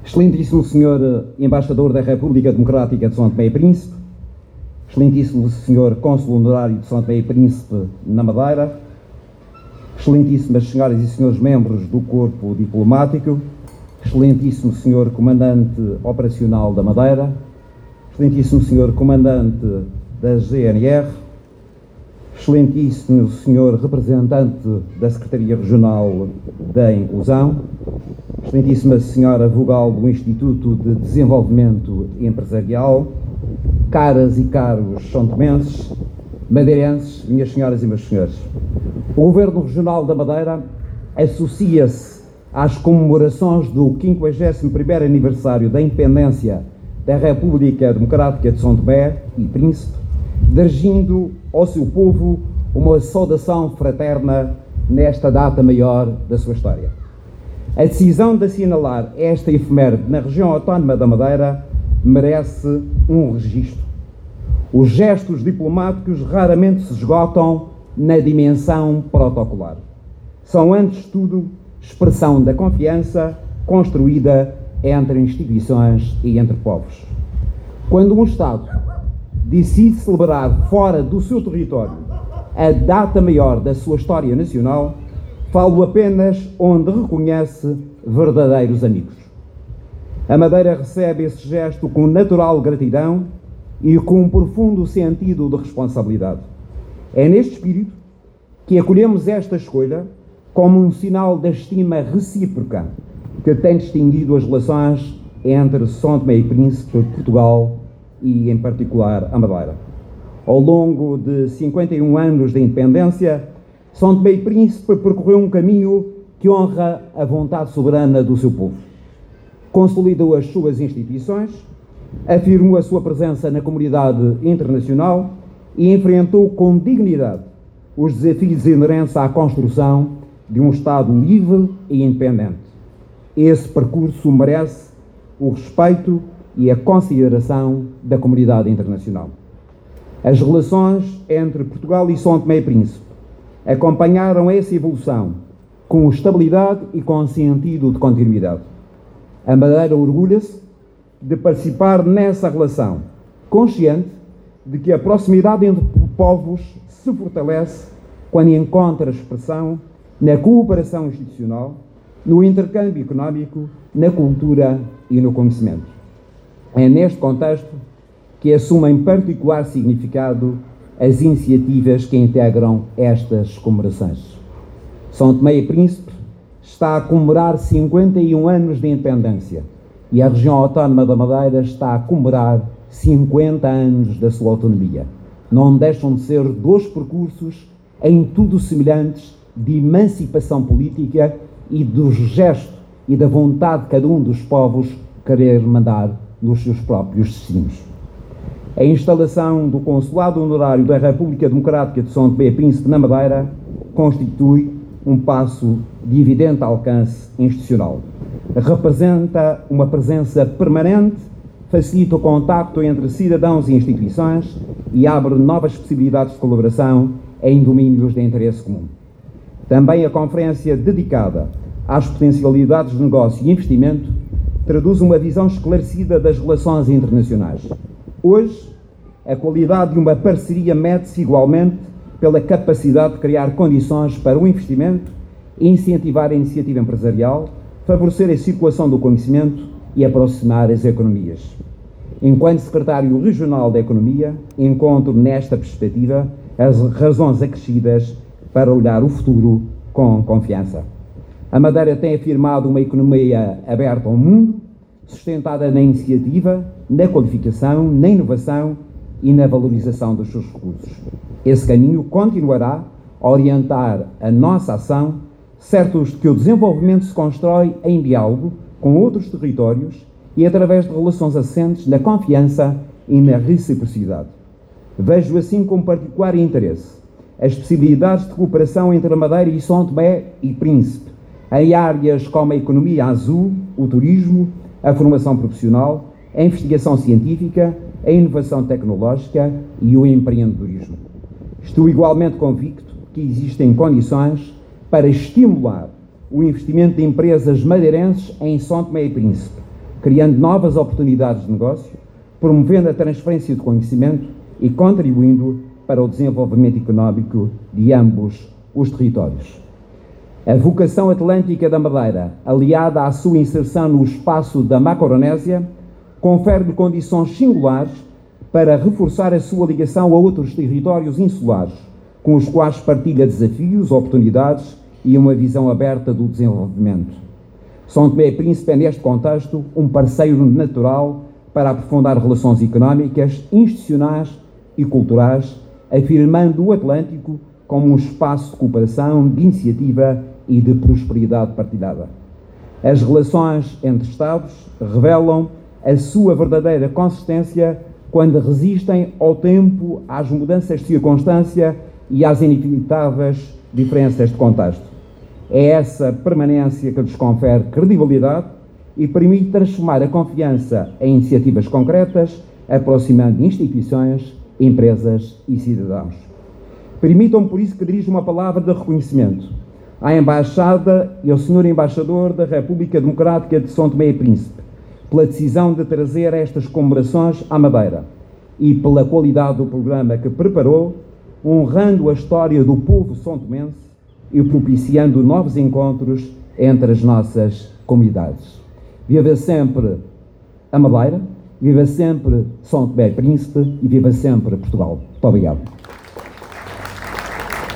Excelentíssimo Senhor Embaixador da República Democrática de São Tomé e Príncipe, Excelentíssimo Senhor Cônsul Honorário de São Tomé e Príncipe na Madeira, Excelentíssimas Senhoras e Senhores Membros do Corpo Diplomático, Excelentíssimo Senhor Comandante Operacional da Madeira, Excelentíssimo Senhor Comandante da GNR, Excelentíssimo Senhor Representante da Secretaria Regional da Inclusão, Excelentíssima Senhora Vogal do Instituto de Desenvolvimento Empresarial, caras e caros são-tomenses, madeirenses, minhas senhoras e meus senhores. O Governo Regional da Madeira associa-se às comemorações do 51º aniversário da independência da República Democrática de São Tomé e Príncipe, dirigindo ao seu povo uma saudação fraterna nesta data maior da sua história. A decisão de assinalar esta efeméride na região autónoma da Madeira merece um registro. Os gestos diplomáticos raramente se esgotam na dimensão protocolar. São, antes de tudo, expressão da confiança construída entre instituições e entre povos. Quando um Estado decide celebrar fora do seu território a data maior da sua história nacional, falo apenas onde reconhece verdadeiros amigos. A Madeira recebe esse gesto com natural gratidão e com um profundo sentido de responsabilidade. É neste espírito que acolhemos esta escolha como um sinal da estima recíproca que tem distinguido as relações entre São Tomé e Príncipe, Portugal e, em particular, a Madeira. Ao longo de 51 anos de independência, São Tomé e Príncipe percorreu um caminho que honra a vontade soberana do seu povo. Consolidou as suas instituições, afirmou a sua presença na comunidade internacional e enfrentou com dignidade os desafios inerentes à construção de um Estado livre e independente. Esse percurso merece o respeito e a consideração da comunidade internacional. As relações entre Portugal e São Tomé e Príncipe acompanharam essa evolução com estabilidade e com sentido de continuidade. A Madeira orgulha-se de participar nessa relação, consciente de que a proximidade entre povos se fortalece quando encontra expressão na cooperação institucional, no intercâmbio económico, na cultura e no conhecimento. É neste contexto que assumem particular significado as iniciativas que integram estas comemorações. São Tomé e Príncipe está a comemorar 51 anos de independência e a região autónoma da Madeira está a comemorar 50 anos da sua autonomia. Não deixam de ser dois percursos em tudo semelhantes de emancipação política e do gesto e da vontade de cada um dos povos querer mandar nos seus próprios destinos. A instalação do Consulado Honorário da República Democrática de São Tomé e Príncipe na Madeira constitui um passo de evidente alcance institucional. Representa uma presença permanente, facilita o contacto entre cidadãos e instituições e abre novas possibilidades de colaboração em domínios de interesse comum. Também a conferência dedicada às potencialidades de negócio e investimento traduz uma visão esclarecida das relações internacionais. Hoje, a qualidade de uma parceria mede-se igualmente pela capacidade de criar condições para o investimento, incentivar a iniciativa empresarial, favorecer a circulação do conhecimento e aproximar as economias. Enquanto Secretário Regional da Economia, encontro nesta perspectiva as razões acrescidas para olhar o futuro com confiança. A Madeira tem afirmado uma economia aberta ao mundo, sustentada na iniciativa, na qualificação, na inovação e na valorização dos seus recursos. Esse caminho continuará a orientar a nossa ação, certos de que o desenvolvimento se constrói em diálogo com outros territórios e através de relações assentes na confiança e na reciprocidade. Vejo assim com particular interesse as possibilidades de cooperação entre a Madeira e São Tomé e Príncipe, em áreas como a economia azul, o turismo, a formação profissional, a investigação científica, a inovação tecnológica e o empreendedorismo. Estou igualmente convicto que existem condições para estimular o investimento de empresas madeirenses em São Tomé e Príncipe, criando novas oportunidades de negócio, promovendo a transferência de conhecimento e contribuindo para o desenvolvimento económico de ambos os territórios. A vocação atlântica da Madeira, aliada à sua inserção no espaço da Macronésia, confere-lhe condições singulares para reforçar a sua ligação a outros territórios insulares, com os quais partilha desafios, oportunidades e uma visão aberta do desenvolvimento. São Tomé e Príncipe é, neste contexto, um parceiro natural para aprofundar relações económicas, institucionais e culturais, afirmando o Atlântico como um espaço de cooperação, de iniciativa e de prosperidade partilhada. As relações entre Estados revelam a sua verdadeira consistência quando resistem ao tempo, às mudanças de circunstância e às inevitáveis diferenças de contexto. É essa permanência que lhes confere credibilidade e permite transformar a confiança em iniciativas concretas, aproximando instituições, empresas e cidadãos. Permitam-me, por isso, que dirija uma palavra de reconhecimento à Embaixada e ao Sr. Embaixador da República Democrática de São Tomé e Príncipe, pela decisão de trazer estas comemorações à Madeira e pela qualidade do programa que preparou, honrando a história do povo são-tomense e propiciando novos encontros entre as nossas comunidades. Viva sempre a Madeira, viva sempre São Tomé e Príncipe e viva sempre Portugal. Muito obrigado.